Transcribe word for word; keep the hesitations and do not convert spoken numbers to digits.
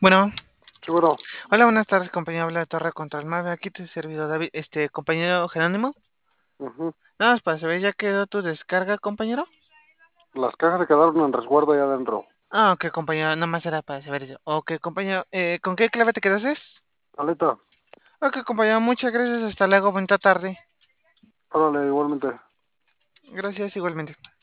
Bueno, Sí, bueno, hola, buenas tardes, compañero. Habla de Torre Control Mave. Aquí te he servido, David, este, compañero Jerónimo. ujú. Nada más para saber, ¿ya quedó tu descarga, compañero? Las cajas se quedaron en resguardo allá adentro. Ah, ok, compañero, nada más era para saber eso. Ok, compañero, eh, ¿con qué clave te quedaste? Aleta, Ok, compañero, muchas gracias. Hasta luego, bonita tarde. órale, igualmente. Gracias, igualmente.